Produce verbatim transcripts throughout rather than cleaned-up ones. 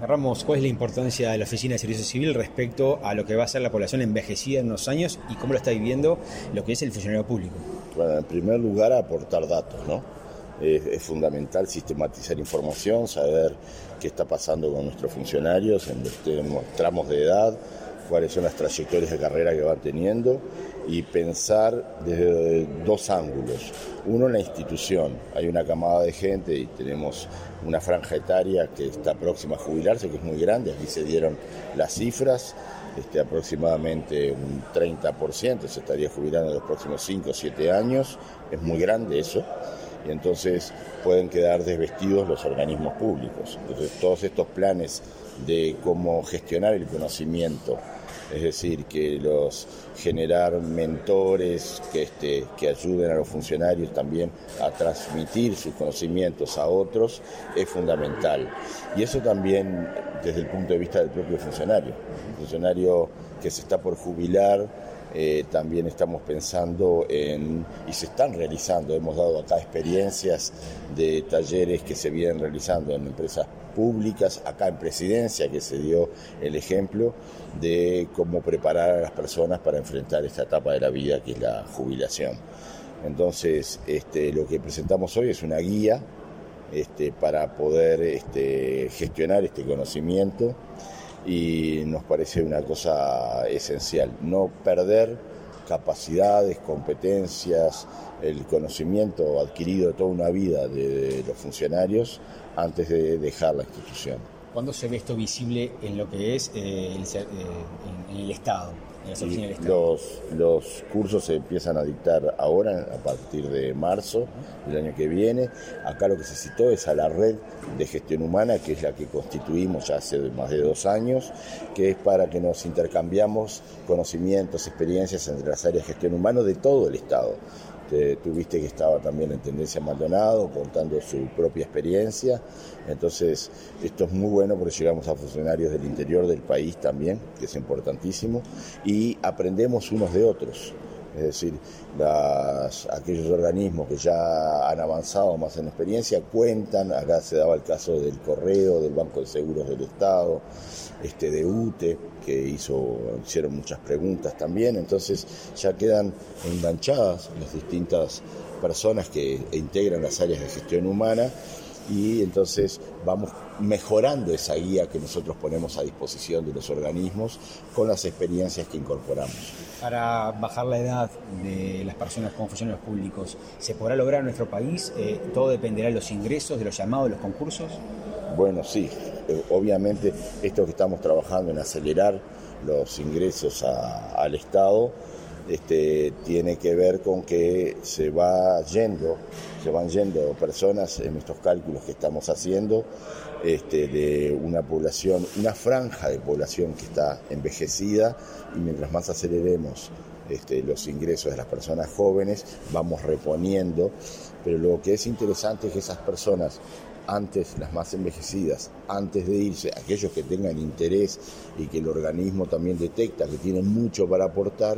Ramos, ¿cuál es la importancia de la Oficina de Servicio Civil respecto a lo que va a ser la población envejecida en unos años y cómo lo está viviendo lo que es el funcionario público? Bueno, en primer lugar, aportar datos, ¿no? Es, es fundamental sistematizar información, saber qué está pasando con nuestros funcionarios en los tramos de edad, cuáles son las trayectorias de carrera que van teniendo y pensar desde dos ángulos. Uno, en la institución. Hay una camada de gente y tenemos una franja etaria que está próxima a jubilarse, que es muy grande. Aquí se dieron las cifras. Este, aproximadamente un treinta por ciento se estaría jubilando en los próximos cinco o siete años. Es muy grande eso. Y entonces pueden quedar desvestidos los organismos públicos. Entonces, todos estos planes de cómo gestionar el conocimiento, es decir, que los generar mentores que, este, que ayuden a los funcionarios también a transmitir sus conocimientos a otros, es fundamental. Y eso también desde el punto de vista del propio funcionario. El funcionario que se está por jubilar, Eh, también estamos pensando en, y se están realizando, hemos dado acá experiencias de talleres que se vienen realizando en empresas públicas, acá en Presidencia, que se dio el ejemplo de cómo preparar a las personas para enfrentar esta etapa de la vida que es la jubilación. Entonces, este, lo que presentamos hoy es una guía este, para poder este, gestionar este conocimiento. Y nos parece una cosa esencial, no perder capacidades, competencias, el conocimiento adquirido toda una vida de, de los funcionarios antes de dejar la institución. ¿Cuándo se ve esto visible en lo que es eh, el, eh, en, en el Estado, en las oficinas del Estado? Los, los cursos se empiezan a dictar ahora, a partir de marzo del año que viene. Acá lo que se citó es a la red de gestión humana, que es la que constituimos ya hace más de dos años, que es para que nos intercambiamos conocimientos, experiencias entre las áreas de gestión humana de todo el Estado. Tuviste que estaba también en Tendencia Maldonado contando su propia experiencia. Entonces esto es muy bueno porque llegamos a funcionarios del interior del país también, que es importantísimo, y aprendemos unos de otros. Es decir, las, aquellos organismos que ya han avanzado más en experiencia cuentan, acá se daba el caso del Correo, del Banco de Seguros del Estado, este, de U T E, que hizo, hicieron muchas preguntas también, entonces ya quedan enganchadas las distintas personas que integran las áreas de gestión humana y entonces vamos mejorando esa guía que nosotros ponemos a disposición de los organismos con las experiencias que incorporamos. Para bajar la edad de las personas como funcionarios públicos, ¿se podrá lograr en nuestro país? Eh, ¿Todo dependerá de los ingresos, de los llamados, de los concursos? Bueno, sí. Eh, obviamente esto que estamos trabajando en acelerar los ingresos a, al Estado este, tiene que ver con que se va yendo, se van yendo personas en estos cálculos que estamos haciendo este, de una población, una franja de población que está envejecida y mientras más aceleremos este, los ingresos de las personas jóvenes vamos reponiendo, pero lo que es interesante es que esas personas antes, las más envejecidas, antes de irse, aquellos que tengan interés y que el organismo también detecta que tienen mucho para aportar,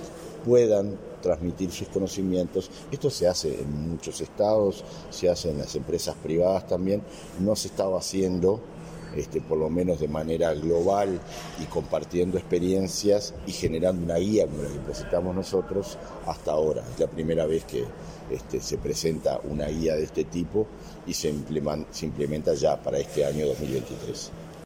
puedan transmitir sus conocimientos. Esto se hace en muchos estados, se hace en las empresas privadas también, no se estaba haciendo este, por lo menos de manera global y compartiendo experiencias y generando una guía como la que presentamos nosotros hasta ahora. Es la primera vez que este, se presenta una guía de este tipo y se implementa, se implementa ya para este año dos mil veintitrés.